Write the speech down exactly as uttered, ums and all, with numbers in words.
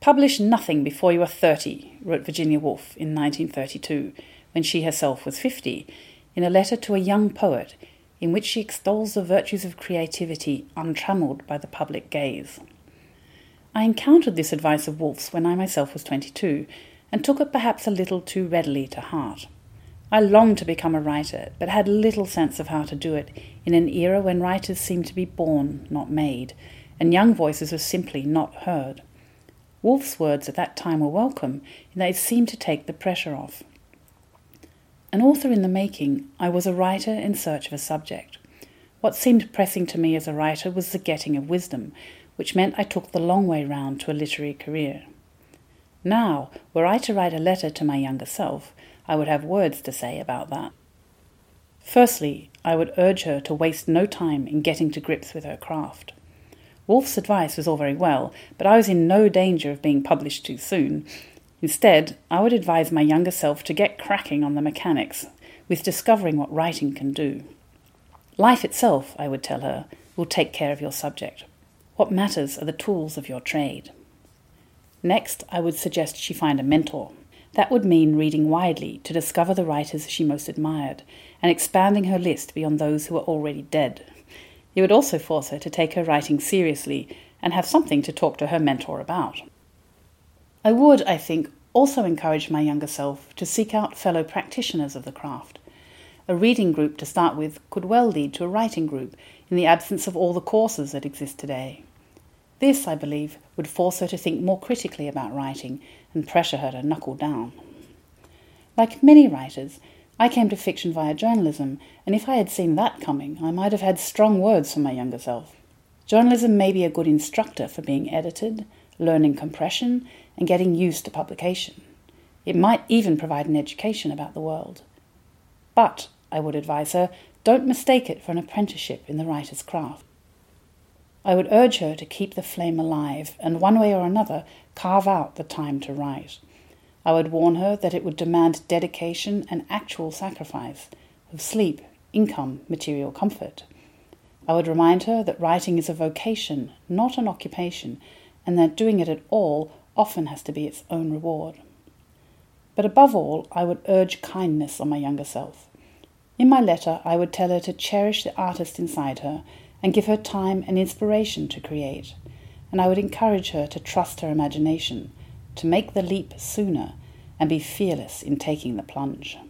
"Publish nothing before you are thirty," wrote Virginia Woolf in nineteen thirty-two, when she herself was fifty, in a letter to a young poet in which she extols the virtues of creativity untrammelled by the public gaze. I encountered this advice of Woolf's when I myself was twenty-two, and took it perhaps a little too readily to heart. I longed to become a writer, but had little sense of how to do it in an era when writers seemed to be born, not made, and young voices were simply not heard. Woolf's words at that time were welcome, in that it seemed to take the pressure off. An author in the making, I was a writer in search of a subject. What seemed pressing to me as a writer was the getting of wisdom, which meant I took the long way round to a literary career. Now, were I to write a letter to my younger self, I would have words to say about that. Firstly, I would urge her to waste no time in getting to grips with her craft. Woolf's advice was all very well, but I was in no danger of being published too soon. Instead, I would advise my younger self to get cracking on the mechanics, with discovering what writing can do. Life itself, I would tell her, will take care of your subject. What matters are the tools of your trade. Next, I would suggest she find a mentor. That would mean reading widely to discover the writers she most admired, and expanding her list beyond those who are already dead. It would also force her to take her writing seriously and have something to talk to her mentor about. I would, I think, also encourage my younger self to seek out fellow practitioners of the craft. A reading group to start with could well lead to a writing group in the absence of all the courses that exist today. This, I believe, would force her to think more critically about writing and pressure her to knuckle down. Like many writers, I came to fiction via journalism, and if I had seen that coming, I might have had strong words for my younger self. Journalism may be a good instructor for being edited, learning compression, and getting used to publication. It might even provide an education about the world. But, I would advise her, don't mistake it for an apprenticeship in the writer's craft. I would urge her to keep the flame alive and one way or another carve out the time to write. I would warn her that it would demand dedication and actual sacrifice of sleep, income, material comfort. I would remind her that writing is a vocation, not an occupation, and that doing it at all often has to be its own reward. But above all, I would urge kindness on my younger self. In my letter, I would tell her to cherish the artist inside her and give her time and inspiration to create, and I would encourage her to trust her imagination, to make the leap sooner, and be fearless in taking the plunge.